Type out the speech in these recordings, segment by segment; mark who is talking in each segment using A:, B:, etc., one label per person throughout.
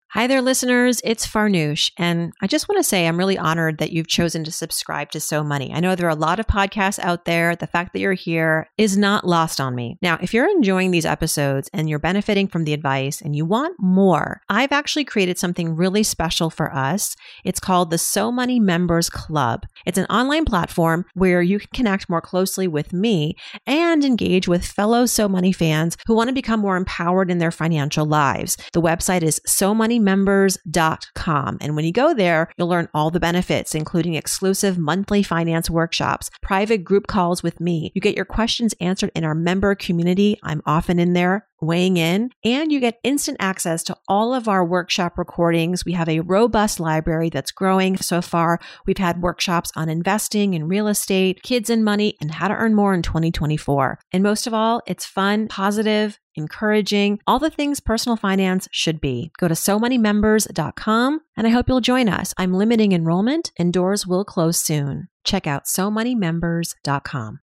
A: Hi there, listeners. It's Farnoosh, and I just want to say I'm really honored that you've chosen to subscribe to So Money. I know there are a lot of podcasts out there. The fact that you're here is not lost on me. Now, if you're enjoying these episodes and you're benefiting from the advice and you want more, I've actually created something really special for us. It's called the So Money Members Club. It's an online platform where you can connect more closely with me and engage with fellow So Money fans who want to become more empowered in their financial lives. The website is SoMoneyMembers.com. And when you go there, you'll learn all the benefits, including exclusive monthly finance workshops, private group calls with me. You get your questions answered in our member community. I'm often in there weighing in, and you get instant access to all of our workshop recordings. We have a robust library that's growing. So far, we've had workshops on investing in real estate, kids and money, and how to earn more in 2024. And most of all, it's fun, positive, encouraging, all the things personal finance should be. Go to SoMoneyMembers.com, and I hope you'll join us. I'm limiting enrollment, and doors will close soon. Check out SoMoneyMembers.com.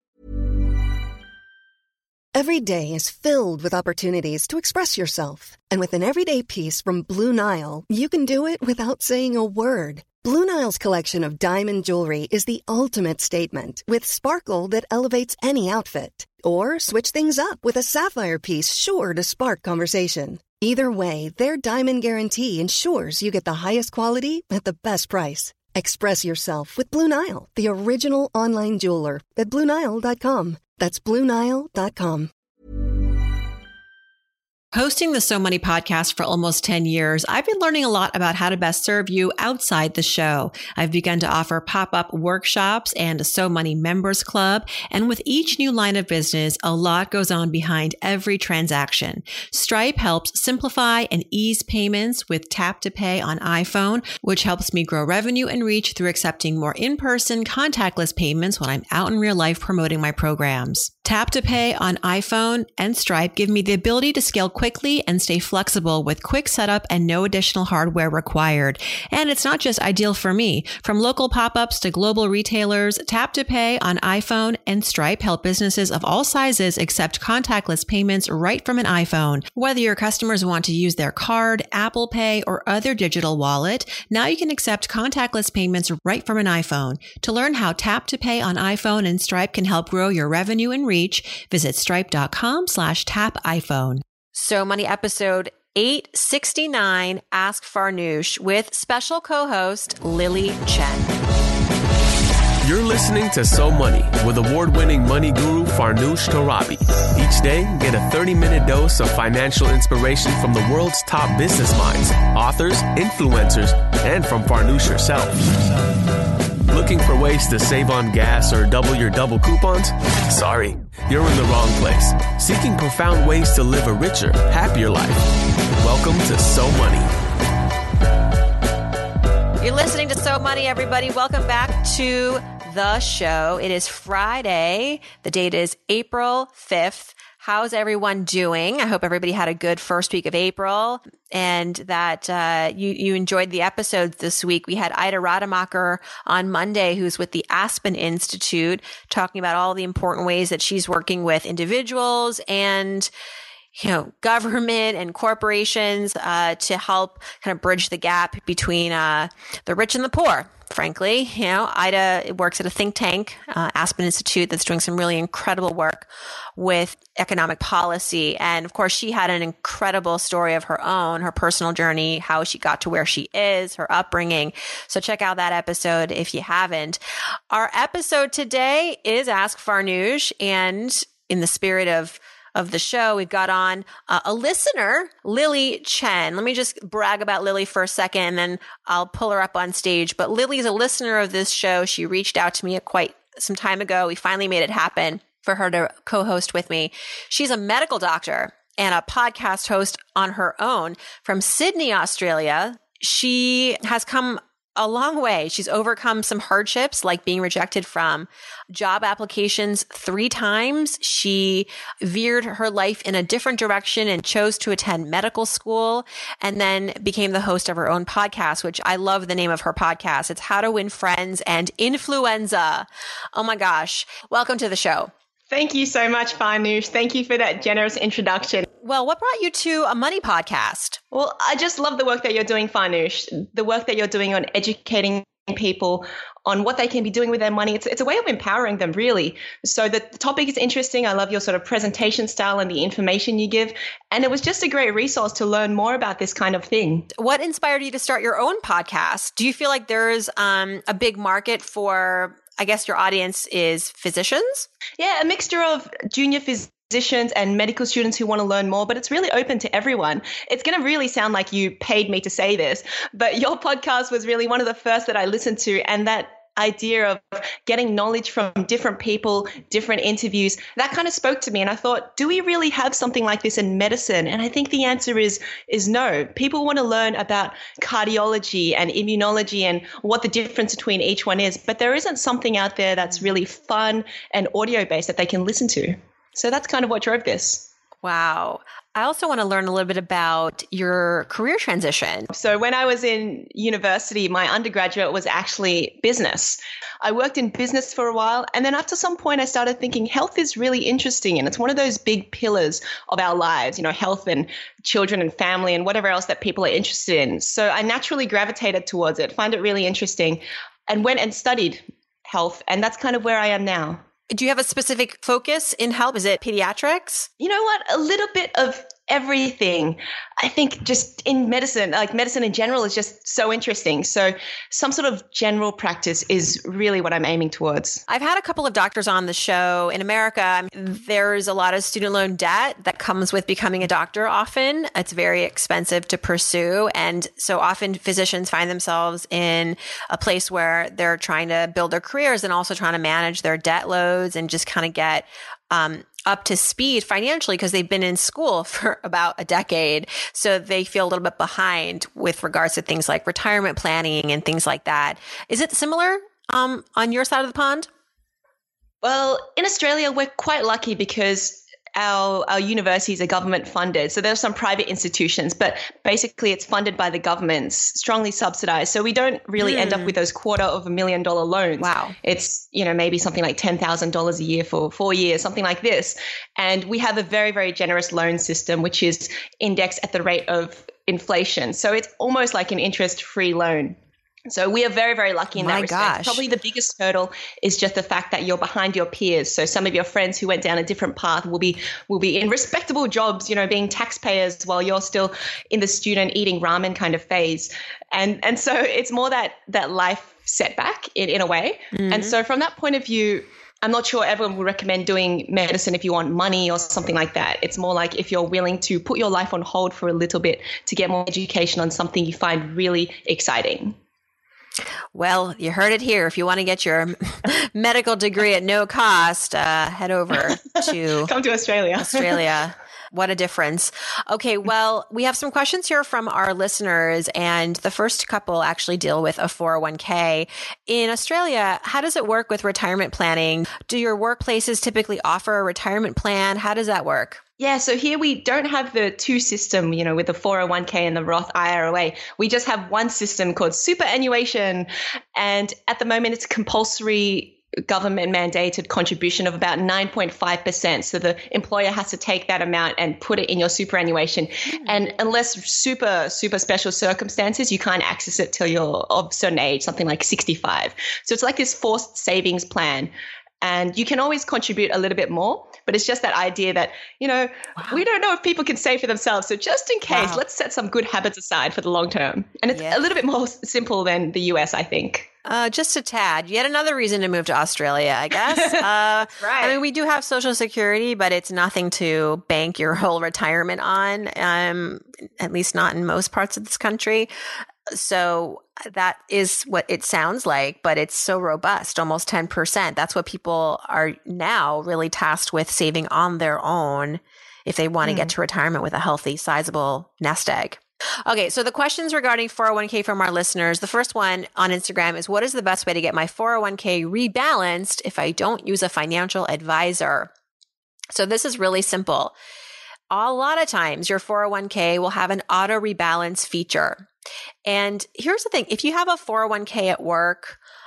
B: Every day is filled with opportunities to express yourself. And with an everyday piece from Blue Nile, you can do it without saying a word. Blue Nile's collection of diamond jewelry is the ultimate statement, with sparkle that elevates any outfit. Or switch things up with a sapphire piece sure to spark conversation. Either way, their Diamond Guarantee ensures you get the highest quality at the best price. Express yourself with Blue Nile, the original online jeweler, at BlueNile.com. That's BlueNile.com.
A: Hosting the So Money podcast for almost 10 years, I've been learning a lot about how to best serve you outside the show. I've begun to offer pop-up workshops and a So Money Members Club. And with each new line of business, a lot goes on behind every transaction. Stripe helps simplify and ease payments with Tap to Pay on iPhone, which helps me grow revenue and reach through accepting more in-person contactless payments when I'm out in real life promoting my programs. Tap to Pay on iPhone and Stripe give me the ability to scale quickly and stay flexible with quick setup and no additional hardware required. And it's not just ideal for me. From local pop-ups to global retailers, Tap to Pay on iPhone and Stripe help businesses of all sizes accept contactless payments right from an iPhone. Whether your customers want to use their card, Apple Pay, or other digital wallet, now you can accept contactless payments right from an iPhone. To learn how Tap to Pay on iPhone and Stripe can help grow your revenue and reach, visit stripe.com/tapiphone. So Money episode 869, Ask Farnoosh, with special co-host Lily Chen.
C: You're listening to So Money with award-winning money guru Farnoosh Torabi. Each day, get a 30-minute dose of financial inspiration from the world's top business minds, authors, influencers, and from Farnoosh herself. Looking for ways to save on gas or double your double coupons? Sorry, you're in the wrong place. Seeking profound ways to live a richer, happier life. Welcome to So Money.
A: You're listening to So Money, everybody. Welcome back to the show. It is Friday. The date is April 5th. How's everyone doing? I hope everybody had a good first week of April and that you enjoyed the episodes this week. We had Ida Rademacher on Monday, who's with the Aspen Institute, talking about all the important ways that she's working with individuals and government and corporations to help kind of bridge the gap between the rich and the poor. Frankly, Ida works at a think tank, Aspen Institute, that's doing some really incredible work with economic policy. And of course, she had an incredible story of her own, her personal journey, how she got to where she is, her upbringing. So check out that episode if you haven't. Our episode today is Ask Farnoosh. And in the spirit of the show, we've got on a listener, Lily Chen. Let me just brag about Lily for a second, and then I'll pull her up on stage. But Lily's a listener of this show. She reached out to me quite some time ago. We finally made it happen for her to co-host with me. She's a medical doctor and a podcast host on her own from Sydney, Australia. She has come a long way. She's overcome some hardships like being rejected from job applications 3 times. She veered her life in a different direction and chose to attend medical school, and then became the host of her own podcast, which I love the name of her podcast. It's How to Win Friends and Influenza. Oh my gosh. Welcome to the show.
D: Thank you so much, Farnoosh. Thank you for that generous introduction.
A: Well, what brought you to a money podcast?
D: Well, I just love the work that you're doing, Farnoosh, the work that you're doing on educating people on what they can be doing with their money. It's a way of empowering them, really. So the topic is interesting. I love your sort of presentation style and the information you give. And it was just a great resource to learn more about this kind of thing.
A: What inspired you to start your own podcast? Do you feel like there's a big market for, I guess your audience is physicians?
D: Yeah, a mixture of junior physicians and medical students who want to learn more, but it's really open to everyone. It's going to really sound like you paid me to say this, but your podcast was really one of the first that I listened to. And that idea of getting knowledge from different people, different interviews, that kind of spoke to me. And I thought, do we really have something like this in medicine? And I think the answer is no. People want to learn about cardiology and immunology and what the difference between each one is, but there isn't something out there that's really fun and audio-based that they can listen to. So that's kind of what drove this.
A: Wow. I also want to learn a little bit about your career transition.
D: So when I was in university, my undergraduate was actually business. I worked in business for a while. And then after some point, I started thinking health is really interesting. And it's one of those big pillars of our lives, health and children and family and whatever else that people are interested in. So I naturally gravitated towards it, find it really interesting, and went and studied health. And that's kind of where I am now.
A: Do you have a specific focus in health? Is it pediatrics?
D: You know what? A little bit of everything. I think just in medicine, like medicine in general is just so interesting. So some sort of general practice is really what I'm aiming towards.
A: I've had a couple of doctors on the show. In America, there's a lot of student loan debt that comes with becoming a doctor often. It's very expensive to pursue. And so often physicians find themselves in a place where they're trying to build their careers and also trying to manage their debt loads and just kind of get up to speed financially because they've been in school for about a decade. So they feel a little bit behind with regards to things like retirement planning and things like that. Is it similar on your side of the pond?
D: Well, in Australia, we're quite lucky because our universities are government funded. So there are some private institutions, but basically it's funded by the government, strongly subsidized. So we don't really end up with those $250,000 loans.
A: Wow.
D: It's, maybe something like $10,000 a year for 4 years, something like this. And we have a very, very generous loan system, which is indexed at the rate of inflation. So it's almost like an interest-free loan. So we are very, very lucky in that respect.
A: Gosh.
D: Probably the biggest hurdle is just the fact that you're behind your peers. So some of your friends who went down a different path will be in respectable jobs, being taxpayers while you're still in the student eating ramen kind of phase. And so it's more that life setback in a way. Mm-hmm. And so from that point of view, I'm not sure everyone would recommend doing medicine if you want money or something like that. It's more like if you're willing to put your life on hold for a little bit to get more education on something you find really exciting.
A: Well, you heard it here. If you want to get your medical degree at no cost, head over to
D: come to Australia.
A: Australia. What a difference. Okay, well, we have some questions here from our listeners, and the first couple actually deal with a 401k. In Australia, how does it work with retirement planning? Do your workplaces typically offer a retirement plan? How does that work?
D: Yeah, so here we don't have the two system, with the 401k and the Roth IRA. We just have one system called superannuation. And at the moment, it's compulsory government mandated contribution of about 9.5%. So the employer has to take that amount and put it in your superannuation. And unless super, super special circumstances, you can't access it till you're of a certain age, something like 65. So it's like this forced savings plan. And you can always contribute a little bit more, but it's just that idea that, we don't know if people can save for themselves. So just in case, let's set some good habits aside for the long term. And it's a little bit more simple than the US, I think.
A: Just a tad. Yet another reason to move to Australia, I guess.
D: Right.
A: I mean, we do have Social Security, but it's nothing to bank your whole retirement on, at least not in most parts of this country. So that is what it sounds like, but it's so robust, almost 10%. That's what people are now really tasked with saving on their own if they want to get to retirement with a healthy, sizable nest egg. Okay, so the questions regarding 401k from our listeners, the first one on Instagram is, what is the best way to get my 401k rebalanced if I don't use a financial advisor? So this is really simple. A lot of times your 401k will have an auto rebalance feature. And here's the thing, if you have a 401k at work,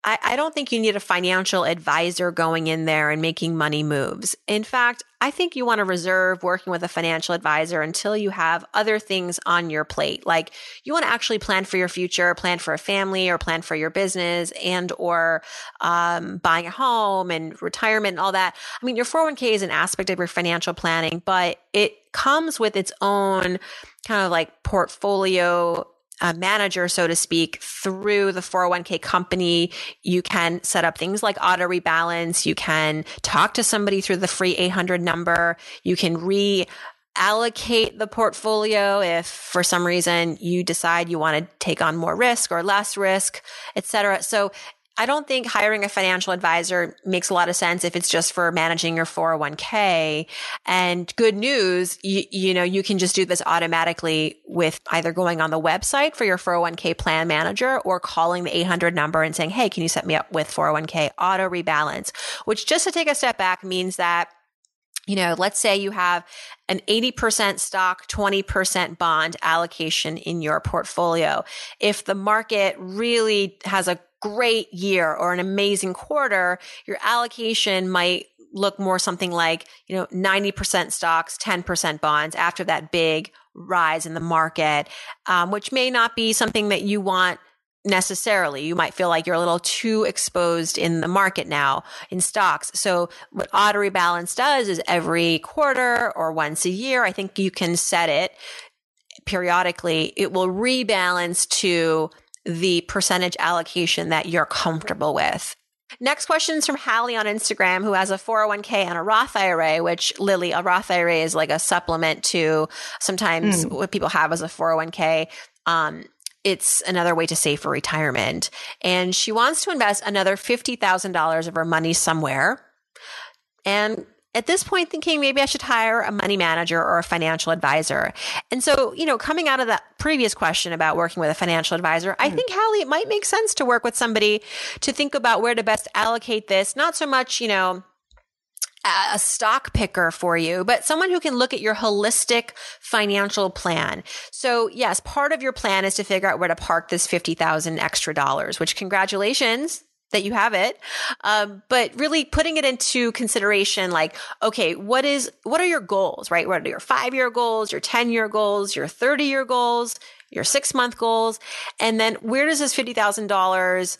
A: I don't think you need a financial advisor going in there and making money moves. In fact, I think you want to reserve working with a financial advisor until you have other things on your plate. Like you want to actually plan for your future, plan for a family, or plan for your business, and or buying a home and retirement and all that. I mean, your 401k is an aspect of your financial planning, but it comes with its own kind of like portfolio manager, so to speak, through the 401k company. You can set up things like auto rebalance. You can talk to somebody through the free 800 number. You can reallocate the portfolio if for some reason you decide you want to take on more risk or less risk, et cetera. So I don't think hiring a financial advisor makes a lot of sense if it's just for managing your 401k. And good news, you can just do this automatically with either going on the website for your 401k plan manager or calling the 800 number and saying, hey, can you set me up with 401k auto rebalance? Which, just to take a step back, means that let's say you have an 80% stock, 20% bond allocation in your portfolio. If the market really has a great year or an amazing quarter, your allocation might look more something like, 90% stocks, 10% bonds after that big rise in the market, which may not be something that you want necessarily. You might feel like you're a little too exposed in the market now in stocks. So what auto rebalance does is every quarter or once a year, I think you can set it periodically. It will rebalance to the percentage allocation that you're comfortable with. Next question is from Hallie on Instagram, who has a 401k and a Roth IRA, which, Lily, a Roth IRA is like a supplement to sometimes what people have as a 401k. It's another way to save for retirement. And she wants to invest another $50,000 of her money somewhere. And at this point, thinking maybe I should hire a money manager or a financial advisor. And so, coming out of that previous question about working with a financial advisor, I think, Hallie, it might make sense to work with somebody to think about where to best allocate this. Not so much, a stock picker for you, but someone who can look at your holistic financial plan. So yes, part of your plan is to figure out where to park this $50,000 extra dollars, which congratulations that you have it. But really putting it into consideration, like, okay, what are your goals, right? What are your 5-year goals, your 10-year goals, your 30-year goals, your 6-month goals? And then where does this $50,000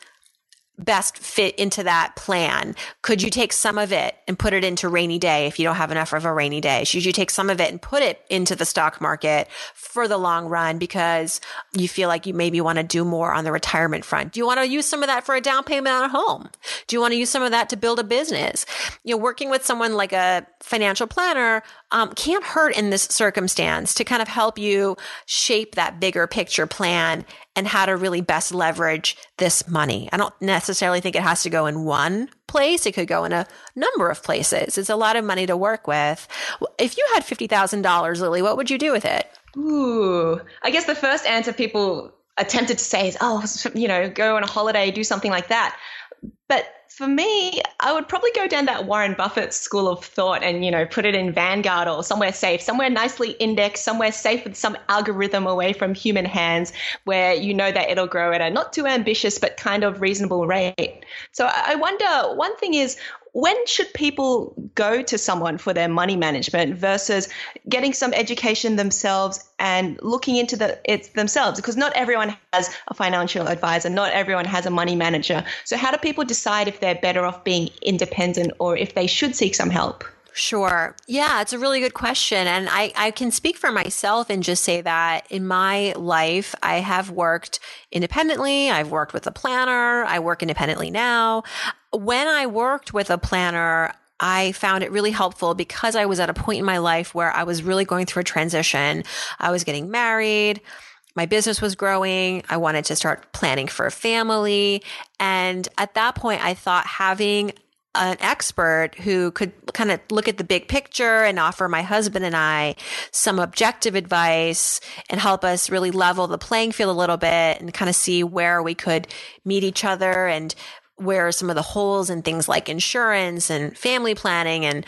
A: best fit into that plan? Could you take some of it and put it into rainy day if you don't have enough of a rainy day? Should you take some of it and put it into the stock market for the long run because you feel like you maybe want to do more on the retirement front? Do you want to use some of that for a down payment on a home? Do you want to use some of that to build a business? Working with someone like a financial planner can't hurt in this circumstance to kind of help you shape that bigger picture plan and how to really best leverage this money. I don't necessarily think it has to go in one place. It could go in a number of places. It's a lot of money to work with. If you had $50,000, Lily, what would you do with it?
D: Ooh, I guess the first answer people are tempted to say is, go on a holiday, do something like that. But for me, I would probably go down that Warren Buffett school of thought and, put it in Vanguard or somewhere safe, somewhere nicely indexed, somewhere safe with some algorithm away from human hands where that it'll grow at a not too ambitious but kind of reasonable rate. So I wonder, one thing is, when should people go to someone for their money management versus getting some education themselves and looking into it themselves? Because not everyone has a financial advisor, not everyone has a money manager. So how do people decide if they're better off being independent or if they should seek some help?
A: Sure. Yeah, it's a really good question. And I can speak for myself and just say that in my life, I have worked independently. I've worked with a planner. I work independently now. When I worked with a planner, I found it really helpful because I was at a point in my life where I was really going through a transition. I was getting married. My business was growing. I wanted to start planning for a family. And at that point, I thought having an expert who could kind of look at the big picture and offer my husband and I some objective advice and help us really level the playing field a little bit and kind of see where we could meet each other and where some of the holes in things like insurance and family planning and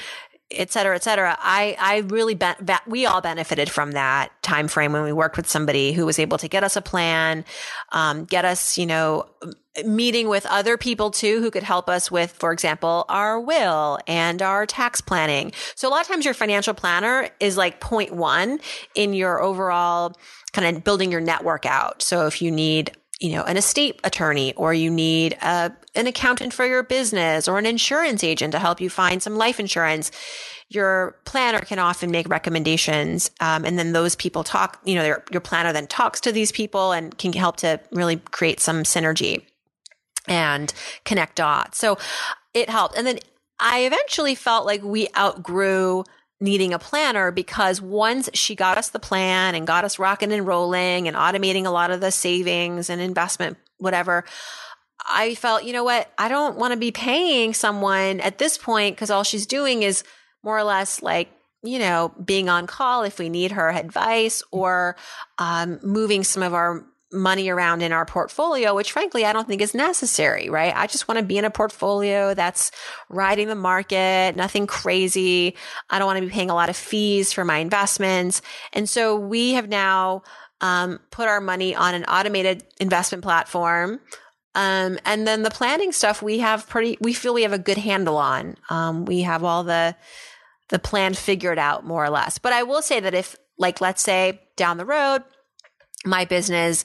A: et cetera, et cetera. I really, we all benefited from that time frame when we worked with somebody who was able to get us a plan, get us, meeting with other people too, who could help us with, for example, our will and our tax planning. So a lot of times your financial planner is like point one in your overall kind of building your network out. So if you need an estate attorney, or you need an accountant for your business, or an insurance agent to help you find some life insurance, your planner can often make recommendations. And then those people talk, your planner then talks to these people and can help to really create some synergy and connect dots. So it helped. And then I eventually felt like we outgrew needing a planner, because once she got us the plan and got us rocking and rolling and automating a lot of the savings and investment, whatever, I felt, I don't want to be paying someone at this point, because all she's doing is more or less like, being on call if we need her advice, or moving some of our money around in our portfolio, which frankly, I don't think is necessary, right? I just want to be in a portfolio that's riding the market, nothing crazy. I don't want to be paying a lot of fees for my investments. And so we have now put our money on an automated investment platform. And then the planning stuff we feel we have a good handle on. We have all the plan figured out more or less. But I will say that if, like, let's say down the road, my business,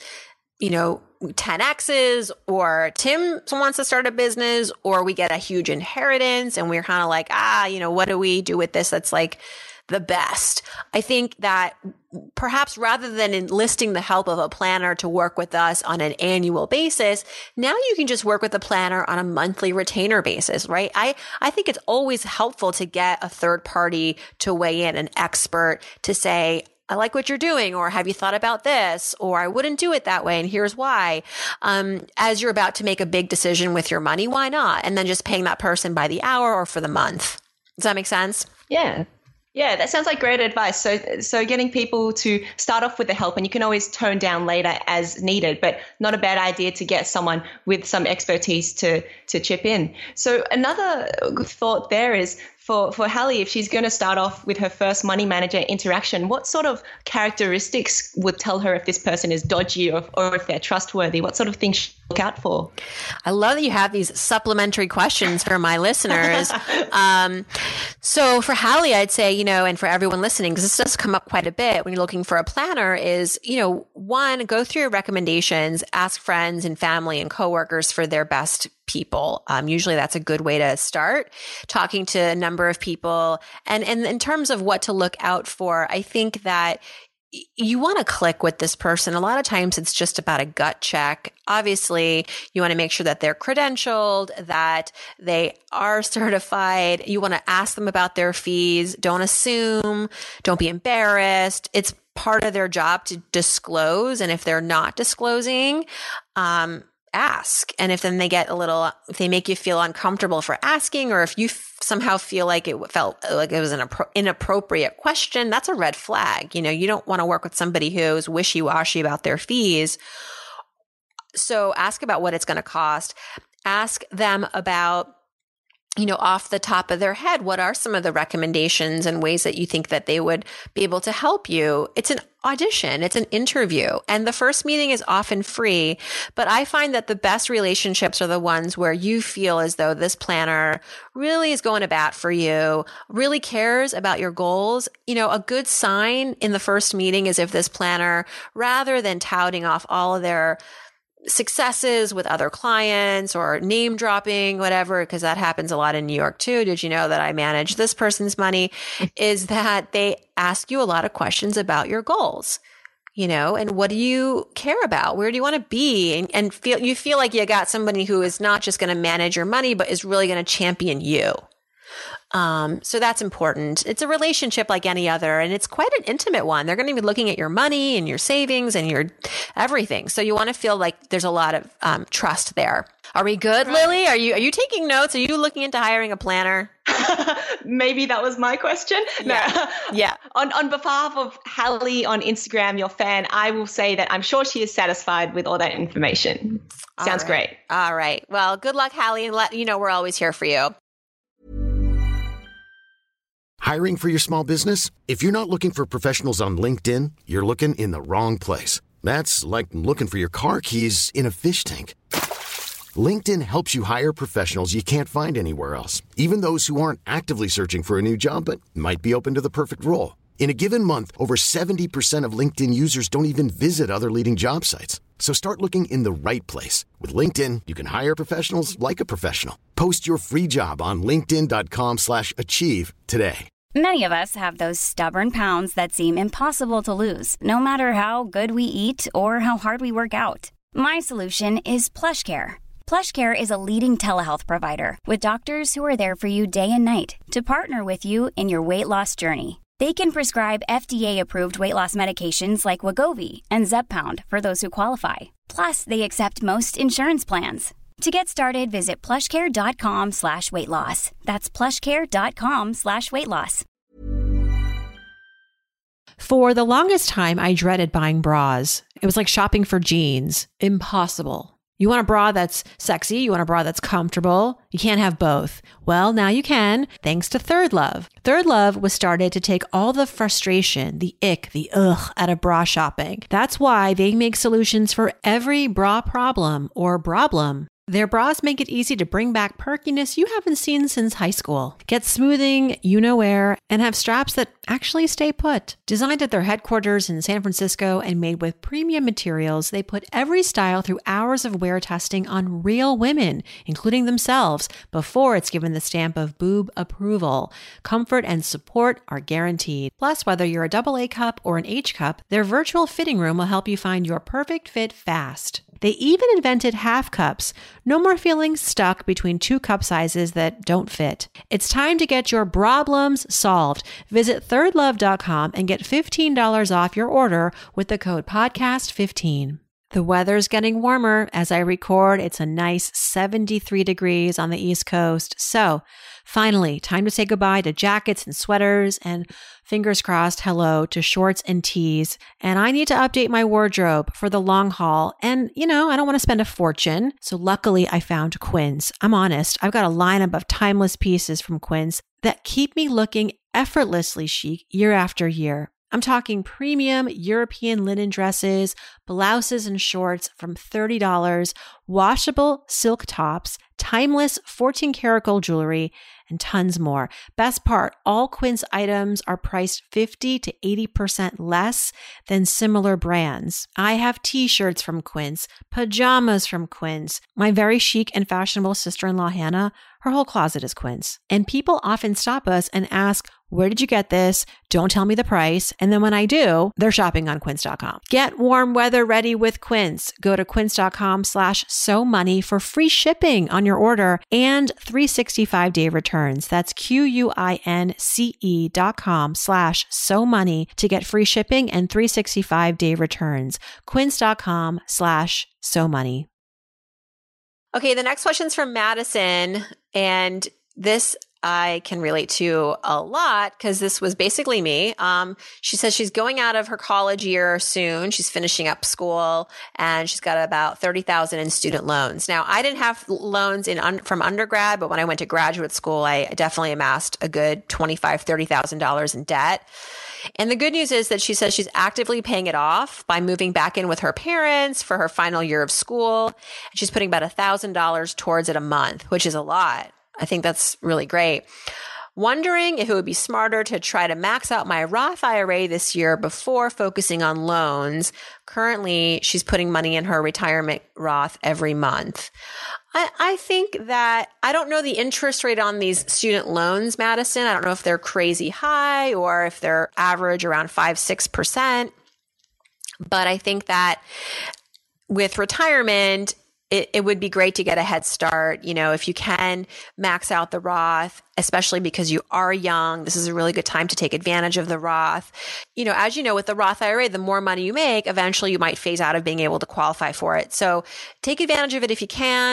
A: 10X's, or Tim wants to start a business, or we get a huge inheritance and we're kind of like, what do we do with this that's like the best? I think that perhaps rather than enlisting the help of a planner to work with us on an annual basis, now you can just work with a planner on a monthly retainer basis, right? I think it's always helpful to get a third party to weigh in, an expert, to say, I like what you're doing, or have you thought about this, or I wouldn't do it that way, and here's why. As you're about to make a big decision with your money, why not? And then just paying that person by the hour or for the month. Does that make sense?
D: Yeah. Yeah, that sounds like great advice. So getting people to start off with the help, and you can always tone down later as needed, but not a bad idea to get someone with some expertise to chip in. So another thought there is, for Hallie, if she's going to start off with her first money manager interaction, what sort of characteristics would tell her if this person is dodgy or if they're trustworthy? What sort of things should she look out for?
A: I love that you have these supplementary questions for my listeners. So for Hallie, I'd say, and for everyone listening, because this does come up quite a bit when you're looking for a planner, is, one, go through your recommendations, ask friends and family and coworkers for their best people. Usually that's a good way to start, talking to a number of people. And in terms of what to look out for, I think that you want to click with this person. A lot of times it's just about a gut check. Obviously, you want to make sure that they're credentialed, that they are certified. You want to ask them about their fees. Don't assume. Don't be embarrassed. It's part of their job to disclose. And if they're not disclosing, ask. And if then if they make you feel uncomfortable for asking, or if you somehow feel like it felt like it was an inappropriate question, that's a red flag. You don't want to work with somebody who's wishy-washy about their fees. So ask about what it's going to cost. Ask them about, off the top of their head, what are some of the recommendations and ways that you think that they would be able to help you? It's an audition. It's an interview. And the first meeting is often free. But I find that the best relationships are the ones where you feel as though this planner really is going to bat for you, really cares about your goals. A good sign in the first meeting is if this planner, rather than touting off all of their successes with other clients or name dropping, whatever, because that happens a lot in New York too. Did you know that I manage this person's money? Is that they ask you a lot of questions about your goals, and what do you care about? Where do you want to be? And feel like you got somebody who is not just going to manage your money, but is really going to champion you. So that's important. It's a relationship like any other, and it's quite an intimate one. They're going to be looking at your money and your savings and your everything. So you want to feel like there's a lot of trust there. Are we good, right. Lily? Are you taking notes? Are you looking into hiring a planner?
D: Maybe that was my question.
A: Yeah.
D: No.
A: Yeah.
D: On behalf of Hallie on Instagram, your fan, I will say that I'm sure she is satisfied with all that information. Sounds great.
A: All right. Well, good luck, Hallie, and let you know we're always here for you.
E: Hiring for your small business? If you're not looking for professionals on LinkedIn, you're looking in the wrong place. That's like looking for your car keys in a fish tank. LinkedIn helps you hire professionals you can't find anywhere else, even those who aren't actively searching for a new job but might be open to the perfect role. In a given month, over 70% of LinkedIn users don't even visit other leading job sites. So start looking in the right place. With LinkedIn, you can hire professionals like a professional. Post your free job on linkedin.com/achieve today.
F: Many of us have those stubborn pounds that seem impossible to lose, no matter how good we eat or how hard we work out. My solution is PlushCare. PlushCare is a leading telehealth provider with doctors who are there for you day and night to partner with you in your weight loss journey. They can prescribe FDA-approved weight loss medications like Wegovy and Zepbound for those who qualify. Plus, they accept most insurance plans. To get started, visit plushcare.com/weightloss. That's plushcare.com/weightloss.
A: For the longest time, I dreaded buying bras. It was like shopping for jeans. Impossible. You want a bra that's sexy. You want a bra that's comfortable. You can't have both. Well, now you can, thanks to Third Love. Third Love was started to take all the frustration, the ick, the ugh out of bra shopping. That's why they make solutions for every bra problem or problem. Their bras make it easy to bring back perkiness you haven't seen since high school. Get smoothing, you-know-where, and have straps that actually stay put. Designed at their headquarters in San Francisco and made with premium materials, they put every style through hours of wear testing on real women, including themselves, before it's given the stamp of boob approval. Comfort and support are guaranteed. Plus, whether you're a AA cup or an H cup, their virtual fitting room will help you find your perfect fit fast. They even invented half cups. No more feeling stuck between two cup sizes that don't fit. It's time to get your problems solved. Visit thirdlove.com and get $15 off your order with the code podcast15. The weather's getting warmer. As I record, it's a nice 73 degrees on the East Coast. So finally, time to say goodbye to jackets and sweaters and fingers crossed, hello to shorts and tees. And I need to update my wardrobe for the long haul. And, I don't want to spend a fortune. So luckily I found Quince. I'm honest. I've got a lineup of timeless pieces from Quince that keep me looking effortlessly chic year after year. I'm talking premium European linen dresses, blouses and shorts from $30, washable silk tops, timeless 14-karat gold jewelry, and tons more. Best part, all Quince items are priced 50 to 80% less than similar brands. I have t-shirts from Quince, pajamas from Quince. My very chic and fashionable sister-in-law, Hannah, her whole closet is Quince. And people often stop us and ask, where did you get this? Don't tell me the price. And then when I do, they're shopping on quince.com. Get warm weather ready with Quince. Go to quince.com/SoMoney for free shipping on your order and 365-day returns. That's QUINCE.com/SoMoney to get free shipping and 365-day returns. Quince.com/SoMoney. Okay, the next question's from Madison, and this I can relate to a lot because this was basically me. She says she's going out of her college year soon. She's finishing up school and she's got about $30,000 in student loans. Now, I didn't have loans from undergrad, but when I went to graduate school, I definitely amassed a good $25,000, $30,000 in debt. And the good news is that she says she's actively paying it off by moving back in with her parents for her final year of school. And she's putting about $1,000 towards it a month, which is a lot. I think that's really great. Wondering if it would be smarter to try to max out my Roth IRA this year before focusing on loans. Currently, she's putting money in her retirement Roth every month. I think that I don't know the interest rate on these student loans, Madison. I don't know if they're crazy high or if they're average around 5-6%. But I think that with retirement, it would be great to get a head start. If you can max out the Roth, especially because you are young, this is a really good time to take advantage of the Roth. As you know, with the Roth IRA, the more money you make, eventually you might phase out of being able to qualify for it. So take advantage of it if you can.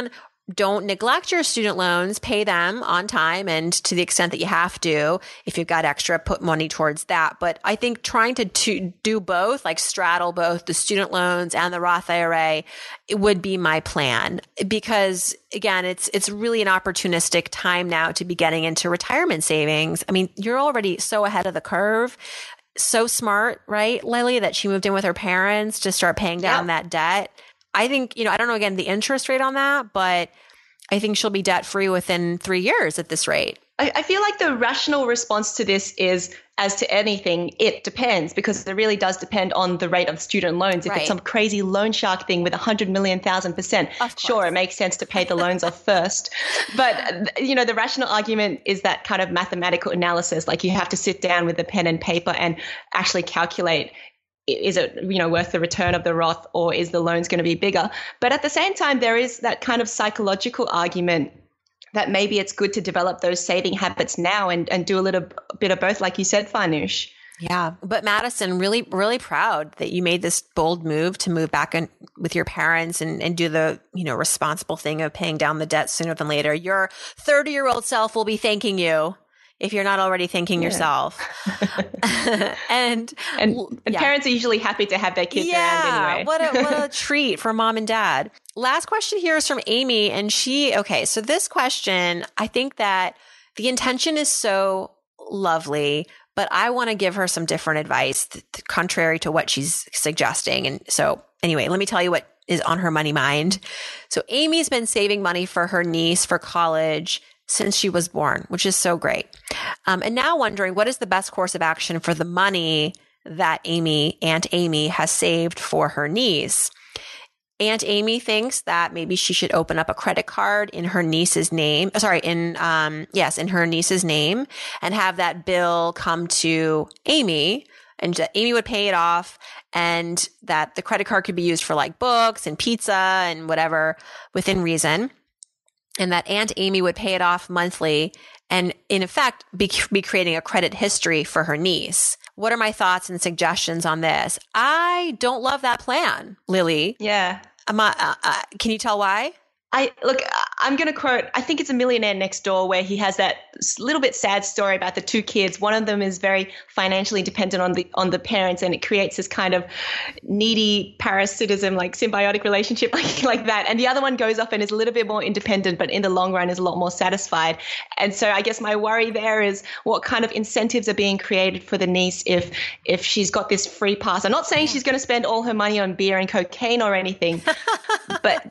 A: don't neglect your student loans, pay them on time. And to the extent that you have to, if you've got extra, put money towards that. But I think trying to do both, like straddle both the student loans and the Roth IRA, it would be my plan. Because again, it's really an opportunistic time now to be getting into retirement savings. I mean, you're already so ahead of the curve. So smart, right, Lily, that she moved in with her parents to start paying down that debt. I think, I don't know, again, the interest rate on that, but I think she'll be debt free within 3 years at this rate.
D: I feel like the rational response to this is, as to anything, it depends, because it really does depend on the rate of student loans. If it's some crazy loan shark thing with 100 million, 1,000%, sure, it makes sense to pay the loans off first. But, the rational argument is that kind of mathematical analysis, like you have to sit down with a pen and paper and actually calculate, is it, worth the return of the Roth, or is the loans going to be bigger? But at the same time, there is that kind of psychological argument that maybe it's good to develop those saving habits now and do a little bit of both, like you said, Farnoosh.
A: Yeah. But Madison, really, really proud that you made this bold move to move back in with your parents and do the, responsible thing of paying down the debt sooner than later. Your 30-year-old self will be thanking you, if you're not already thanking yourself. and
D: parents are usually happy to have their kids around anyway.
A: What a treat for mom and dad. Last question here is from Amy. And so this question, I think that the intention is so lovely, but I want to give her some different advice, contrary to what she's suggesting. And so anyway, let me tell you what is on her money mind. So Amy's been saving money for her niece for college since she was born, which is so great. And now wondering, what is the best course of action for the money that Aunt Amy has saved for her niece? Aunt Amy thinks that maybe she should open up a credit card in her niece's name. In her niece's name, and have that bill come to Amy, and Amy would pay it off, and that the credit card could be used for like books and pizza and whatever within reason. And that Aunt Amy would pay it off monthly and, in effect, be creating a credit history for her niece. What are my thoughts and suggestions on this? I don't love that plan, Lily.
D: Yeah.
A: Can you tell why?
D: I'm going to quote, I think it's A Millionaire Next Door, where he has that little bit sad story about the two kids. One of them is very financially dependent on the parents, and it creates this kind of needy parasitism, like symbiotic relationship like that. And the other one goes off and is a little bit more independent, but in the long run is a lot more satisfied. And so I guess my worry there is what kind of incentives are being created for the niece if she's got this free pass. I'm not saying she's going to spend all her money on beer and cocaine or anything, but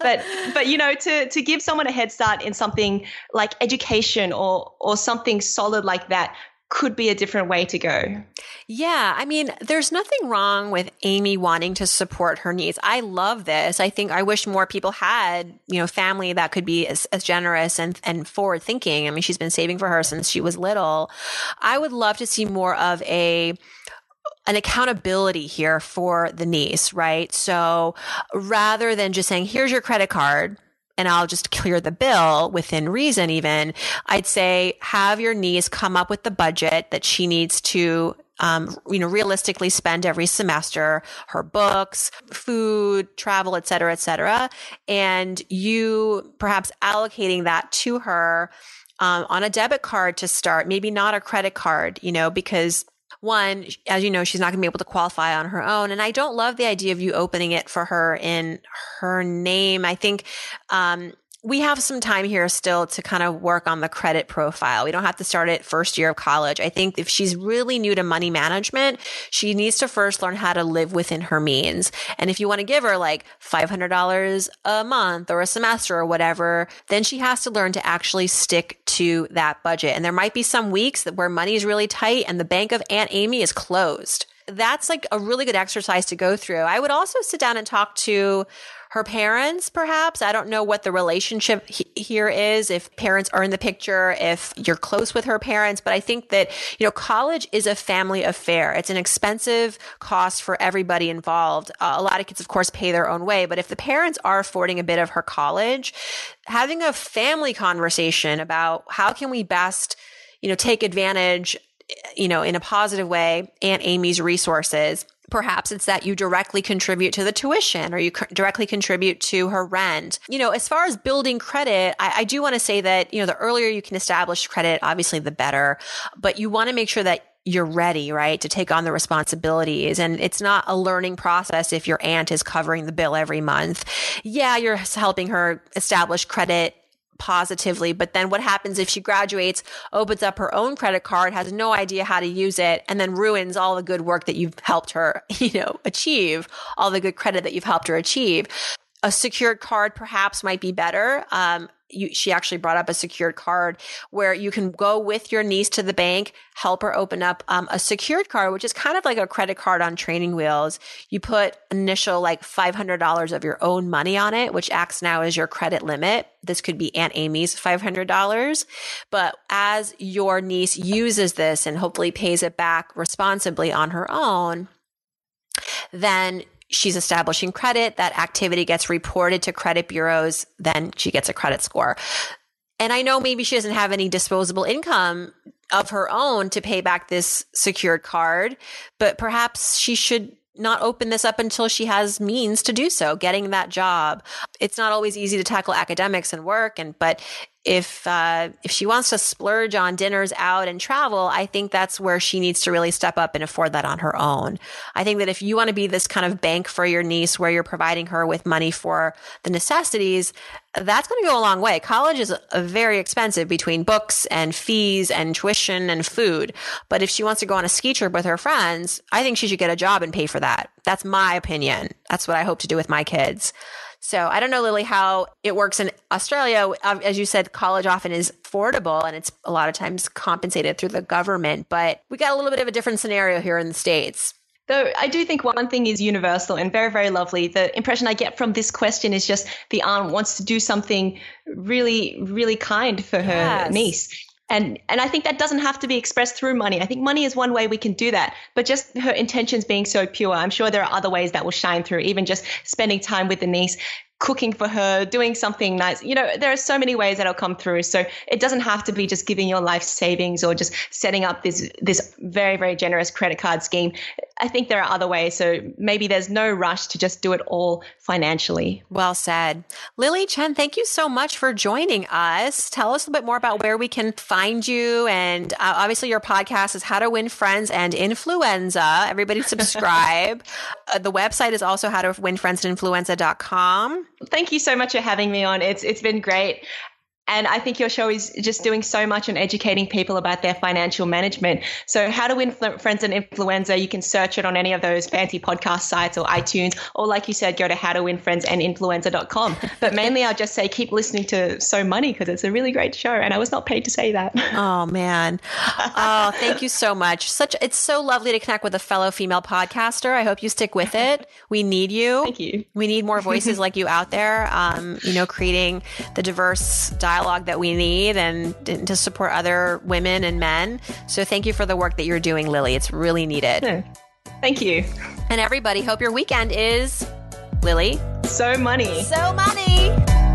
D: to give someone a head start in something like education or something solid like that could be a different way to go.
A: Yeah. I mean, there's nothing wrong with Amy wanting to support her niece. I love this. I wish more people had, family that could be as generous and forward thinking. I mean, she's been saving for her since she was little. I would love to see more of an accountability here for the niece, right? So rather than just saying, here's your credit card, and I'll just clear the bill within reason even, I'd say have your niece come up with the budget that she needs to, realistically spend every semester, her books, food, travel, et cetera, and you perhaps allocating that to her on a debit card to start, maybe not a credit card, because one, as you know, she's not going to be able to qualify on her own. And I don't love the idea of you opening it for her in her name. I think we have some time here still to kind of work on the credit profile. We don't have to start at first year of college. I think if she's really new to money management, she needs to first learn how to live within her means. And if you want to give her like $500 a month or a semester or whatever, then she has to learn to actually stick to that budget. And there might be some weeks where money is really tight and the bank of Aunt Amy is closed. That's like a really good exercise to go through. I would also sit down and talk to her parents, perhaps. I don't know what the relationship here is, if parents are in the picture, if you're close with her parents. But I think that, college is a family affair. It's an expensive cost for everybody involved. A lot of kids, of course, pay their own way. But if the parents are affording a bit of her college, having a family conversation about how can we best, take advantage in a positive way, Aunt Amy's resources Perhaps it's that you directly contribute to the tuition or you directly contribute to her rent. As far as building credit, I do want to say that, the earlier you can establish credit, obviously the better, but you want to make sure that you're ready, right, to take on the responsibilities. And it's not a learning process if your aunt is covering the bill every month. Yeah, you're helping her establish credit positively. But then what happens if she graduates, opens up her own credit card, has no idea how to use it, and then ruins all the good work that you've helped her, achieve, all the good credit that you've helped her achieve? A secured card perhaps might be better. She actually brought up a secured card where you can go with your niece to the bank, help her open up a secured card, which is kind of like a credit card on training wheels. You put initial like $500 of your own money on it, which acts now as your credit limit. This could be Aunt Amy's $500. But as your niece uses this and hopefully pays it back responsibly on her own, then she's establishing credit. That activity gets reported to credit bureaus. Then she gets a credit score. And I know maybe she doesn't have any disposable income of her own to pay back this secured card, but perhaps she should not open this up until she has means to do so, getting that job. It's not always easy to tackle academics and work, but if she wants to splurge on dinners out and travel, I think that's where she needs to really step up and afford that on her own. I think that if you want to be this kind of bank for your niece where you're providing her with money for the necessities, that's going to go a long way. College is very expensive between books and fees and tuition and food. But if she wants to go on a ski trip with her friends, I think she should get a job and pay for that. That's my opinion. That's what I hope to do with my kids. So I don't know, Lily, how it works in Australia. As you said, college often is affordable and it's a lot of times compensated through the government. But we got a little bit of a different scenario here in the States.
D: Though I do think one thing is universal and very, very lovely. The impression I get from this question is just the aunt wants to do something really, really kind for her niece. And I think that doesn't have to be expressed through money. I think money is one way we can do that, but just her intentions being so pure, I'm sure there are other ways that will shine through, even just spending time with the niece, cooking for her, doing something nice. There are so many ways that'll come through. So it doesn't have to be just giving your life savings or just setting up this very, very generous credit card scheme. I think there are other ways. So maybe there's no rush to just do it all financially.
A: Well said. Lily Chen, thank you so much for joining us. Tell us a bit more about where we can find you. And obviously your podcast is How to Win Friends and Influenza. Everybody subscribe. The website is also howtowinfriendsinfluenza.com.
D: Thank you so much for having me on. It's been great. And I think your show is just doing so much in educating people about their financial management. So How to Win Friends and Influenza, you can search it on any of those fancy podcast sites or iTunes, or like you said, go to howtowinfriendsandinfluenza.com. But mainly I'll just say keep listening to So Money because it's a really great show and I was not paid to say that.
A: Oh, man. Oh, thank you so much. It's so lovely to connect with a fellow female podcaster. I hope you stick with it. We need you.
D: Thank you.
A: We need more voices like you out there, creating the diverse dialogue that we need and to support other women and men. So thank you for the work that you're doing, Lily. It's really needed.
D: Yeah. Thank you.
A: And everybody, hope your weekend is, Lily,
D: So money.
A: So money.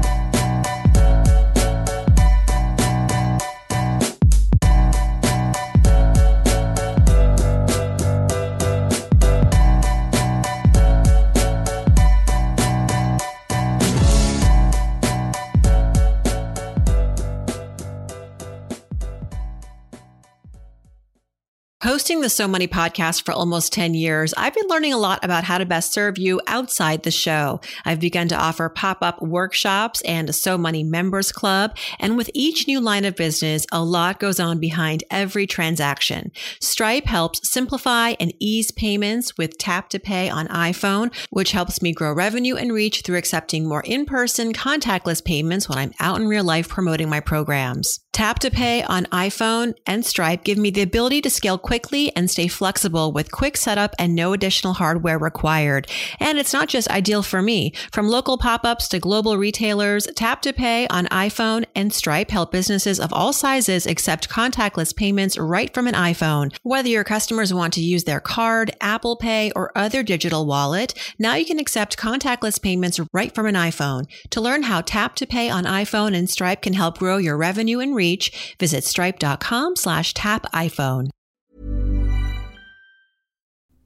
A: Hosting the So Money podcast for almost 10 years, I've been learning a lot about how to best serve you outside the show. I've begun to offer pop-up workshops and a So Money members club. And with each new line of business, a lot goes on behind every transaction. Stripe helps simplify and ease payments with Tap to Pay on iPhone, which helps me grow revenue and reach through accepting more in-person contactless payments when I'm out in real life promoting my programs. Tap to Pay on iPhone and Stripe give me the ability to scale quickly and stay flexible with quick setup and no additional hardware required. And it's not just ideal for me. From local pop-ups to global retailers, Tap to Pay on iPhone and Stripe help businesses of all sizes accept contactless payments right from an iPhone. Whether your customers want to use their card, Apple Pay, or other digital wallet, now you can accept contactless payments right from an iPhone. To learn how Tap to Pay on iPhone and Stripe can help grow your revenue and reach, visit stripe.com/tapiphone.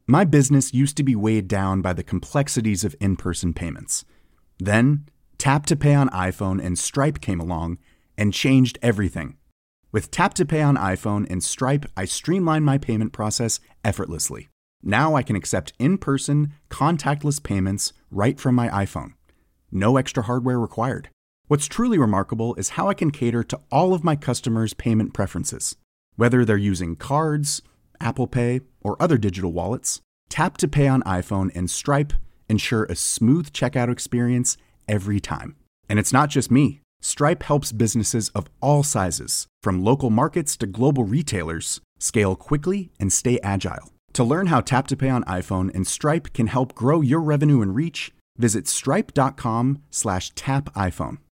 G: My business used to be weighed down by the complexities of in-person payments. Then, Tap to Pay on iPhone and Stripe came along and changed everything. With Tap to Pay on iPhone and Stripe, I streamlined my payment process effortlessly. Now I can accept in-person, contactless payments right from my iPhone. No extra hardware required. What's truly remarkable is how I can cater to all of my customers' payment preferences. Whether they're using cards, Apple Pay, or other digital wallets, Tap to Pay on iPhone and Stripe ensure a smooth checkout experience every time. And it's not just me. Stripe helps businesses of all sizes, from local markets to global retailers, scale quickly and stay agile. To learn how Tap to Pay on iPhone and Stripe can help grow your revenue and reach, visit stripe.com/tapiphone.